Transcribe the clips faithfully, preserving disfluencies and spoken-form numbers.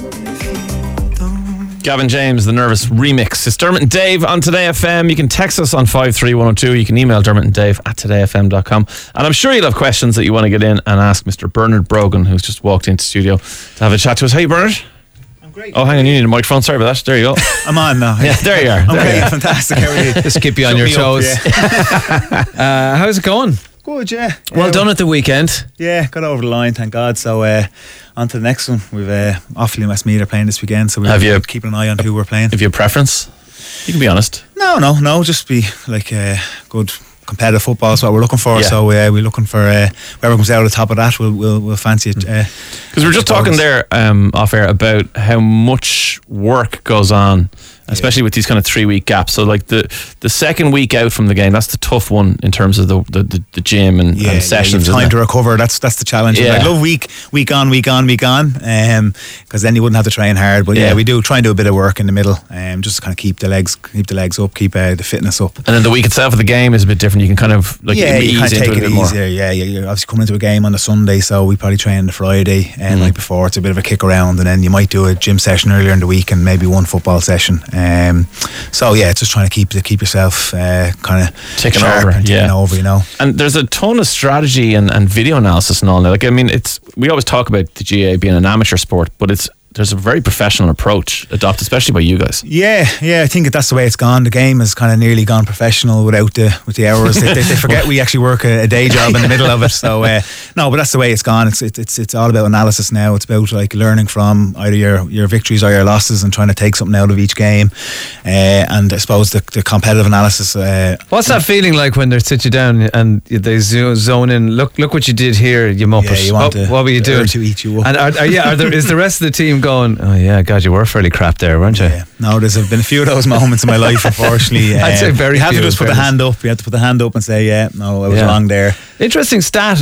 Gavin James, the Nervous remix. It's Dermot and Dave on Today F M. You can text us on five three one oh two. You can email Dermot and Dave at today f m dot com. And I'm sure you'll have questions that you want to get in and ask Mister Bernard Brogan, who's just walked into the studio to have a chat to us. Hey, Bernard. I'm great. Oh, hang on, you need a microphone. Sorry about that. There you go. I'm on now. Yeah, there you are. I'm there great. you are. Fantastic. How are you? Just keep you on Shut your me up, toes. yeah. uh, how's it going? Good, yeah. Well yeah, done at the weekend. Yeah, got over the line, thank God. So uh, on to the next one. We've uh, Offaly and Westmeath are playing this weekend, so we're Have you- keeping an eye on who we're playing. Have you a preference? You can be honest. No, no, no. Just be like uh, good competitive football is what we're looking for. Yeah. So uh, we're looking for uh, whoever comes out of the top of that. We'll we'll, we'll fancy it. Because Because we were just talking there um, off air about how much work goes on, especially with these kind of three week gaps. So like the the second week out from the game, that's the tough one in terms of the the, the, the gym and, Yeah, and yeah, sessions. you have time isn't to it? recover. That's that's the challenge. Yeah. I love week week on, week on, week on. Um, because then you wouldn't have to train hard. But yeah, Yeah. we do try and do a bit of work in the middle. Um, just to kind of keep the legs keep the legs up, keep uh, the fitness up. And then the week itself of the game is a bit different. You can kind of like yeah, you ease kind of into take it a it bit more. easier. Yeah, yeah, you're obviously coming into a game on a Sunday, so we probably train on the Friday and Mm. night before. It's a bit of a kick around, and then you might do a gym session earlier in the week and maybe one football session. Um, so yeah, it's just trying to keep to keep yourself uh, kind of Ticking sharp over, and ticking yeah. over, you know. And there's a ton of strategy and, and video analysis and all that. Like I mean, it's we always talk about the G A A being an amateur sport, but it's there's a very professional approach adopted, especially by you guys. Yeah, yeah, I think that's the way it's gone. The game has kind of nearly gone professional without the with the hours. they, they, they forget we actually work a, a day job in the middle of it. So uh, no, but that's the way it's gone. It's it's it's it's all about analysis now. It's about like learning from either your your victories or your losses and trying to take something out of each game. Uh, and I suppose the, the competitive analysis. Uh, What's that feeling like when they sit you down and they zo- zone in? Look, look what you did here, you muppet. yeah, you want what, to, what were you doing? to eat you up. And are, are, yeah, are there, is the rest of the team going, oh yeah, God, you were fairly crap there, weren't you? Yeah. No, there's been a few of those moments in my life, unfortunately. I'd say very You have few, to just in put the fairness. hand up. You have to put the hand up and say, yeah, no, I was Yeah. wrong there. Interesting stat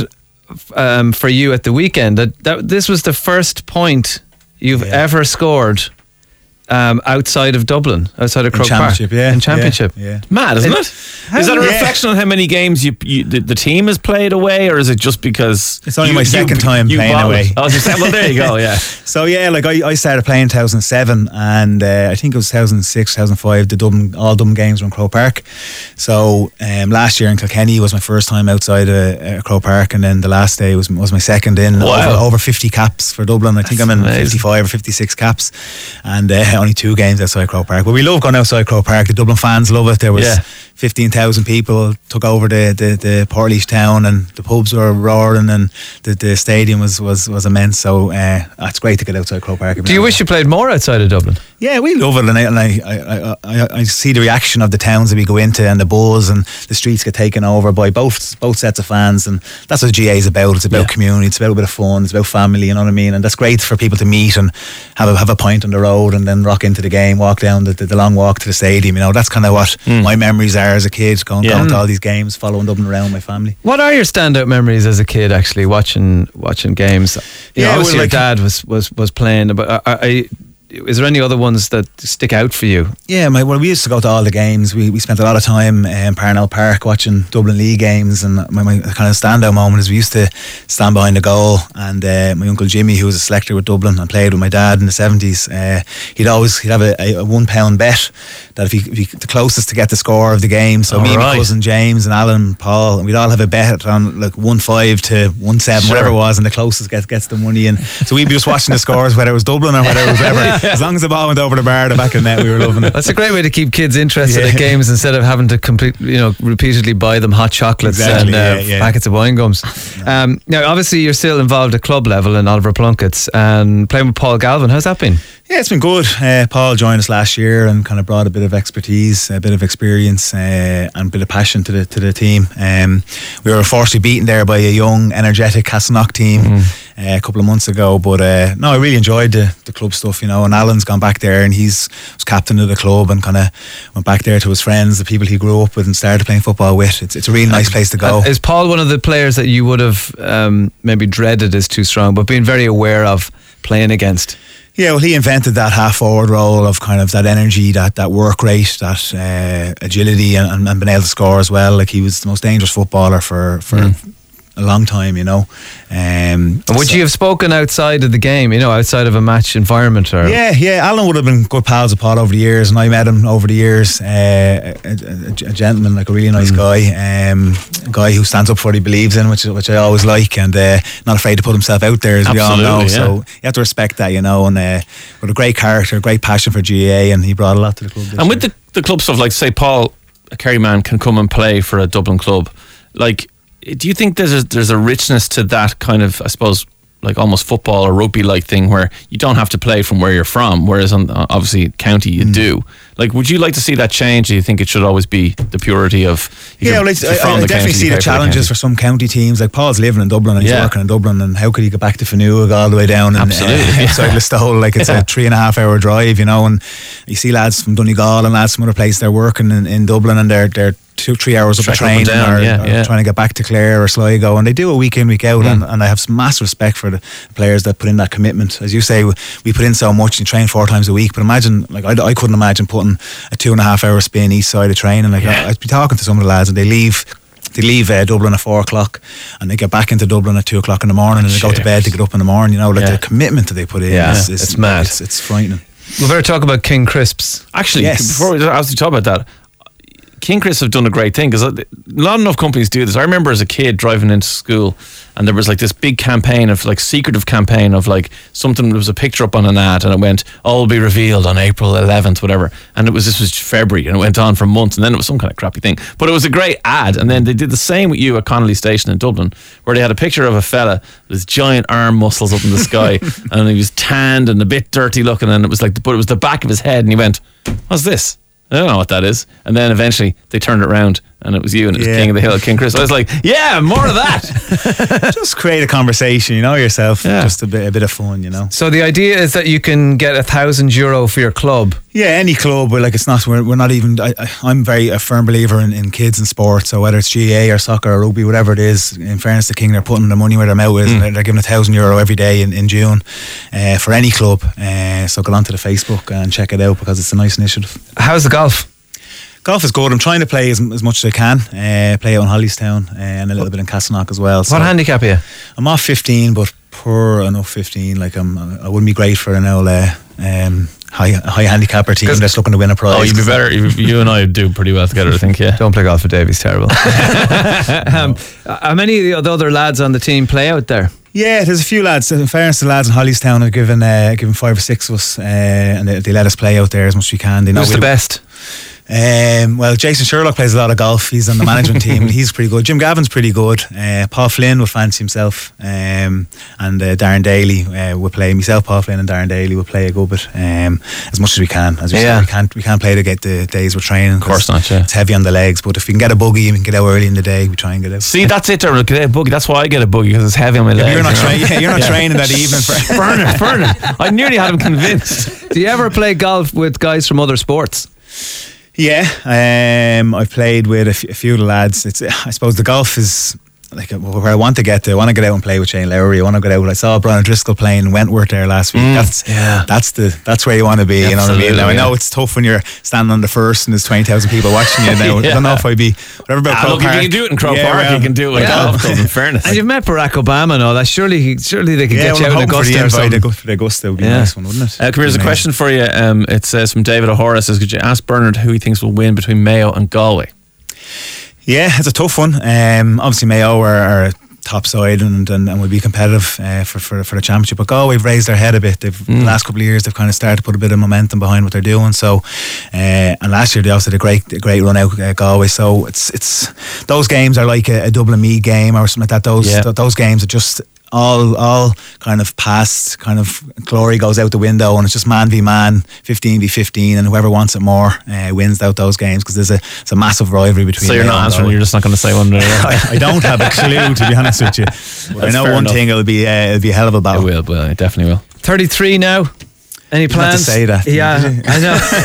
um, for you at the weekend. That, that this was the first point you've Yeah. ever scored um, outside of Dublin, outside of In Croke Park. championship, yeah. In championship. Yeah, yeah. Mad, isn't It- it? Is that a Yeah. reflection on how many games you, you the, the team has played away, or is it just because It's only you- my you- second time you playing bottled? away. Oh, it's your second- well, there you go. Yeah. So yeah, like I, I started playing in two thousand seven, and uh, I think it was two thousand six, two thousand five. The Dublin all Dublin games were in Croke Park. So um, last year in Kilkenny was my first time outside of uh, Croke Park, and then the last day was was my second in. Wow. Over, over fifty caps for Dublin. I think That's I'm in amazing. fifty-five or fifty-six caps, and uh, only two games outside Croke Park. But we love going outside Croke Park. The Dublin fans love it. There was Yeah. fifteen thousand people took over the the, the Portlaoise town, and the pubs were roaring, and the, the stadium was, was, was immense. So uh, it's great to get outside Croke Park. Do you wish you played more outside of Dublin? Yeah, we love it, and I, and I, I, I, I see the reaction of the towns that we go into, and the buzz, and the streets get taken over by both both sets of fans, and that's what G A is about. It's about Yeah. community, it's about a bit of fun, it's about family. You know what I mean? And that's great for people to meet and have a have a pint on the road, and then rock into the game, walk down the, the, the long walk to the stadium. You know, that's kind of what my memories are as a kid, going, Yeah. going to all these games, following Dublin around, my family. What are your standout memories as a kid, actually, watching watching games? You Yeah, know, obviously well, your like- dad was, was, was playing, but are, are, are, is there any other ones that stick out for you? Yeah, my, well, we used to go to all the games. We we spent a lot of time in Parnell Park watching Dublin League games, and my, my kind of standout moment is we used to stand behind the goal, and uh, my uncle Jimmy, who was a selector with Dublin and played with my dad in the seventies, uh, he'd always he'd have a, a, a one pound bet that if he, if he the closest to get the score of the game. So All me, right. my cousin James, and Alan, and Paul, and we'd all have a bet on like one five to one seven, Sure. whatever it was, and the closest gets gets the money. And so we'd be just watching the scores, whether it was Dublin or whether it was wherever. As long as the ball went over the bar, the back of the net, we were loving it. That's a great way to keep kids interested Yeah. at games instead of having to complete, you know, repeatedly buy them hot chocolates Exactly, and uh, yeah, yeah. packets of wine gums. Um, now, obviously, you're still involved at club level in Oliver Plunkett's and playing with Paul Galvin. How's that been? Yeah, it's been good. Uh, Paul joined us last year and kind of brought a bit of expertise, a bit of experience, uh, and a bit of passion to the to the team. Um, we were unfortunately beaten there by a young, energetic Castleknock team Mm-hmm. uh, a couple of months ago. But uh, no, I really enjoyed the, the club stuff, you know. And Alan's gone back there, and he's was captain of the club, and kind of went back there to his friends, the people he grew up with, and started playing football with. It's it's a really nice place to go. Uh, is Paul one of the players that you would have um, maybe dreaded as too strong, but been very aware of playing against? Yeah, well, he invented that half forward role of kind of that energy, that, that work rate, that uh, agility, and, and being able to score as well. Like, he was the most dangerous footballer for for. Mm. a long time, you know. Um, And would so- you have spoken outside of the game, you know, outside of a match environment? Or Yeah, yeah. Alan would have been good pals with Paul over the years, and I met him over the years. Uh, a, a, a gentleman, like a really nice guy, um, a guy who stands up for what he believes in, which which I always like, and uh, not afraid to put himself out there, as we all know. Absolutely, So yeah. you have to respect that, you know. And uh, with a great character, great passion for G A A, and he brought a lot to the club. this And with year. the, the club stuff, like say Paul, a Kerry man, can come and play for a Dublin club. Like, do you think there's a, there's a richness to that kind of, I suppose, like almost football or rugby like thing where you don't have to play from where you're from, whereas on obviously county you Mm. do. Like, would you like to see that change? Do you think it should always be the purity of if Yeah, you're- well, it's, if you're I, from I the definitely county, see you the play for challenges for county? some county teams. Like Paul's living in Dublin and he's Yeah. working in Dublin, and how could he go back to Fanua all the way down and Absolutely, uh, yeah. outside Listowel? Like it's Yeah. a three and a half hour drive, you know. And you see lads from Donegal and lads from other places, they're working in, in Dublin, and they're they're two three hours up a Trek up train and down, or, yeah, or yeah. trying to get back to Clare or Sligo, and they do it week in week out. Mm. And, and I have some massive respect for the players that put in that commitment. As you say, we, we put in so much and train four times a week. But imagine, like I, I couldn't imagine putting a two and a half hour spin east side of training. Like Yeah. I, I'd be talking to some of the lads, and they leave. They leave uh, Dublin at four o'clock, and they get back into Dublin at two o'clock in the morning, and they go to Shit. bed to get up in the morning. You know, like Yeah. the commitment that they put in. Yeah, is, is, it's mad. It's, it's frightening. we better talk about King Crisps. Actually, Yes. before we obviously talk about that, King Chris have done a great thing because not enough companies do this. I remember as a kid driving into school, and there was like this big campaign of like secretive campaign of like something. There was a picture up on an ad, and it went, "All will be revealed on April eleventh," whatever. And it was this was February, and it went on for months, and then it was some kind of crappy thing. But it was a great ad, and then they did the same with you at Connolly Station in Dublin, where they had a picture of a fella with his giant arm muscles up in the sky, and he was tanned and a bit dirty looking, and it was like, but it was the back of his head, and he went, "What's this? I don't know what that is." And then eventually they turned it around and it was you, and it was Yeah. King of the Hill, King Chris. I was like, yeah, more of that. Just create a conversation, you know yourself. Yeah. Just a bit, a bit of fun, you know. So the idea is that you can get a thousand euro for your club. Yeah, any club, but like it's not. We're, we're not even. I, I, I'm very a firm believer in, in kids and sports. So whether it's G A A or soccer or rugby, whatever it is, in fairness to King, they're putting their money where their mouth is, and they're, they're giving a thousand euro every day in, in June uh, for any club. Uh, so go onto the Facebook and check it out because it's a nice initiative. How's the golf? Golf is good. I'm trying to play as, as much as I can. Uh, play out in Hollystown uh, and a little bit in Castleknock as well. So What handicap are you? I'm off fifteen, but poor enough fifteen. Like I'm, I wouldn't be great for an old uh, um, high high handicapper team 'Cause- that's looking to win a prize. Oh, you'd be better. You, you and I do pretty well together, I think, yeah. Don't play golf with Dave, he's terrible. um, how many of the other lads on the team play out there? Yeah, there's a few lads. In fairness, the lads in Hollystown have given uh, given five or six of us, uh, and they, they let us play out there as much as we can. They know Who's we- the best? Um, well, Jason Sherlock plays a lot of golf. He's on the management team. He's pretty good. Jim Gavin's pretty good. Uh, Paul Flynn would fancy himself, um, and uh, Darren Daly uh, would play. Myself, Paul Flynn, and Darren Daly would play a good bit, um, as much as we can. As we Yeah. said, we can't we can't play to get the days we're training. Of course not, yeah. It's heavy on the legs, but if we can get a buggy and we can get out early in the day, we try and get out. See, that's it, Dermot. Get a boogie. That's why I get a boogie, because it's heavy on my legs. You're not, you know? tra- yeah, you're not training that evening. For burn it, burn it. I nearly had him convinced. Do you ever play golf with guys from other sports? Yeah, um, I've played with a, f- a few of the lads. It's, I suppose the golf is like where I want to get to. I want to get out and play with Shane Lowry. I want to get out. I saw Brian Driscoll playing in Wentworth there last week. Mm, that's yeah. that's the that's where you want to be. You know what I mean? Absolutely, Now I know yeah. it's tough when you're standing on the first and there's twenty thousand people watching you. Now Yeah. I don't know if I'd be whatever about Ah, Croke look, if Park. you can do it in Croke Yeah, Park, well, you can do it with yeah. golf club, in fairness. And you've met Barack Obama and all that. Surely, surely they could Yeah, get well, you I'm out in hoping for the Augusta or invite. something. Go for the Augusta would be Yeah. a nice one, wouldn't it? Uh, come here, there's a Amazing. question for you. Um, it says from David O'Hara. Says, could you ask Bernard who he thinks will win between Mayo and Galway? Yeah, it's a tough one. Um, obviously, Mayo are, are a top side and, and, and will be competitive uh, for, for for the championship. But Galway have raised their head a bit. They've Mm. the last couple of years they've kind of started to put a bit of momentum behind what they're doing. So, uh, and last year they also did a great a great run out uh, Galway. So it's it's those games are like a, a Dublin Mead game or something like that. Those Yeah. th- those games are just. All, all kind of past kind of glory goes out the window, and it's just man v man, fifteen v fifteen, and whoever wants it more uh, wins out those games because there's a it's a massive rivalry between. So you're Mayo not and answering. Galway. You're just not going to say one. Or I, I don't have a clue, to be honest with you. But I That's know fair one enough. thing: it'll be uh, it'll be a hell of a It battle. will. Well, it definitely will. thirty-three now. Any You didn't have plans? to say that, Yeah, did you? I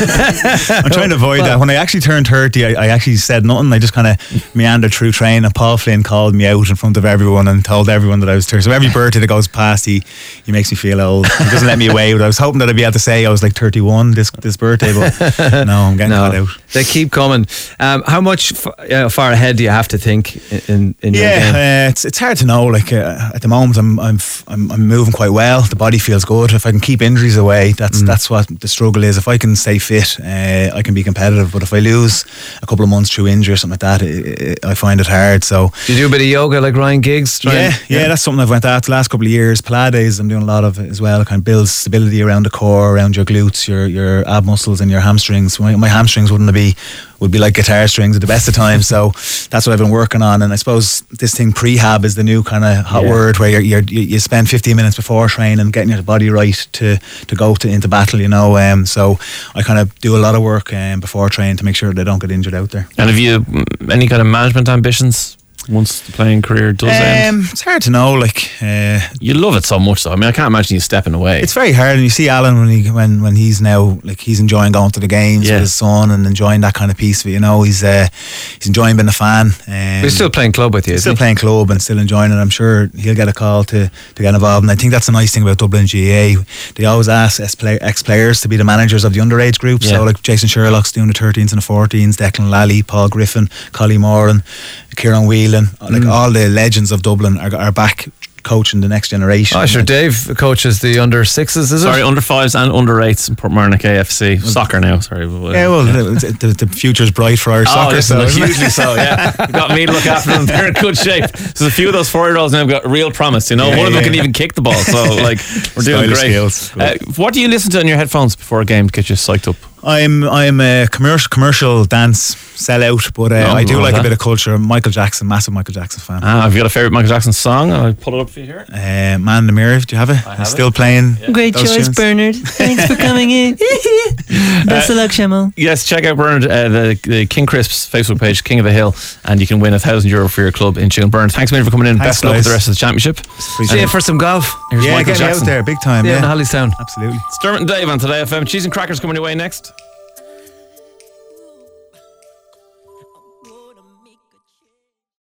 know. I'm trying to avoid that. When I actually turned thirty, I, I actually said nothing. I just kind of meandered through training, and Paul Flynn called me out in front of everyone and told everyone that I was thirty. So every birthday that goes past, he, he makes me feel old. He doesn't let me away. But I was hoping that I'd be able to say I was like thirty-one this this birthday, but no, I'm getting caught out. They keep coming. Um, how much f- uh, far ahead do you have to think in, in your game? Yeah, uh, it's it's hard to know. Like uh, at the moment, I'm I'm f- I'm I'm moving quite well. The body feels good. If I can keep injuries away, that's mm. that's what the struggle is. If I can stay fit, uh, I can be competitive. But if I lose a couple of months through injury or something like that, it, it, I find it hard. So do you do a bit of yoga like Ryan Giggs? Yeah, yeah, yeah, that's something I've went at the last couple of years. Pilates, I'm doing a lot of it as well. It kind of builds stability around the core, around your glutes, your your ab muscles, and your hamstrings. My, my hamstrings wouldn't be would be like guitar strings at the best of times. So that's what I've been working on. And I suppose this thing prehab is the new kind of hot yeah. word, where you're, you're, you spend fifteen minutes before training getting your body right to to go to into battle. You know, um, so I kind of do a lot of work um, before training to make sure they don't get injured out there. And have you any kind of management ambitions once the playing career does um, end? It's hard to know. Like uh, you love it so much, though. I mean, I can't imagine you stepping away. It's very hard, and you see Alan when he when when he's now like he's enjoying going to the games yeah. with his son and enjoying that kind of piece of it. You know, he's uh, he's enjoying being a fan. Um, he's still playing club with you. Still isn't he? playing club and still enjoying it. I'm sure he'll get a call to to get involved, and I think that's the nice thing about Dublin G A A. They always ask ex players to be the managers of the underage group. Yeah. So like Jason Sherlock's doing the thirteens and the fourteens, Declan Lally, Paul Griffin, Collie Moran, Kieran Whelan, like mm. all the legends of Dublin are, are back coaching the next generation. Oh, sure. Dave coaches the under sixes, is Sorry, it? Sorry, under fives and under eights in Portmarnock A F C. Well, soccer now, sorry. Yeah, well, yeah. The, the, the future's bright for Irish oh, soccer. So hugely so, yeah. You've got me to look after them. They're in good shape. There's a few of those four-year-olds now have got real promise, you know. Yeah, One of them yeah. can even kick the ball, so, like, we're doing great. Uh, what do you listen to in your headphones before a game to get you psyched up? I'm I'm a commercial commercial dance sellout, but uh, no, I do like that. a bit of culture. Michael Jackson, massive Michael Jackson fan. Ah, have you got a favourite Michael Jackson song? I'll pull it up for you here. Uh, Man in the Mirror, do you have it? I have Still it. playing. Yeah. Great choice, tunes. Bernard. Thanks for coming in. Best uh, of luck, Shemo. Yes, check out Bernard, uh, the, the King Crisps Facebook page, King of the Hill, and you can win a thousand euro for your club in June. Bernard, thanks a million for coming in. Thanks, Best of luck with the rest of the championship. See you for some golf. Here's yeah, Michael get Jackson me out there, big time. Yeah, yeah. in Hallistown. Absolutely. It's Dermot and Dave on Today F M. Cheese and crackers coming your way next.